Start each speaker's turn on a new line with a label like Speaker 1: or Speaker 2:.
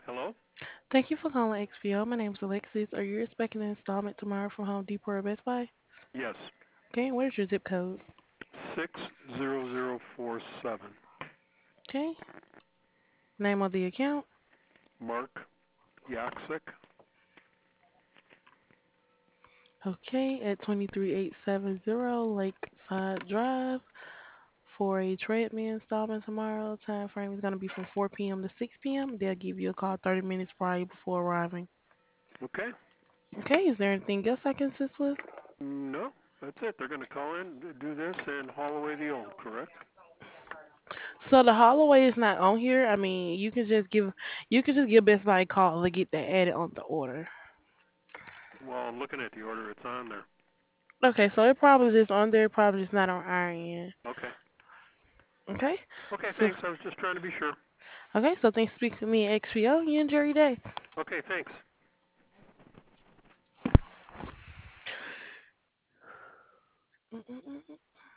Speaker 1: Hello?
Speaker 2: Thank you for calling XPO. My name is Alexis. Are you expecting an installment tomorrow from Home Depot or Best Buy?
Speaker 1: Yes.
Speaker 2: Okay, where's your zip code?
Speaker 1: 60047.
Speaker 2: Okay, name of the account.
Speaker 1: Mark Yaksik.
Speaker 2: Okay, at 23870 Lakeside Drive for a treadmill installment tomorrow. Time frame is going to be from 4 p.m. to 6 p.m. They'll give you a call 30 minutes prior before arriving.
Speaker 1: Okay.
Speaker 2: Okay, is there anything else I can assist with?
Speaker 1: No, that's it. They're going to call in, do this, and haul away the old, correct?
Speaker 2: So the Holloway is not on here. I mean, you can just give Best Buy a call to get that added on the order.
Speaker 1: Well, looking at the order, it's on there.
Speaker 2: Okay, so it probably just on there, probably just not on our end.
Speaker 1: Okay.
Speaker 2: Okay,
Speaker 1: Okay,
Speaker 2: so
Speaker 1: thanks. I was just trying to be sure.
Speaker 2: thanks for speaking to me at XPO. You enjoy your day.
Speaker 1: Okay, thanks.
Speaker 2: Mm-mm-mm.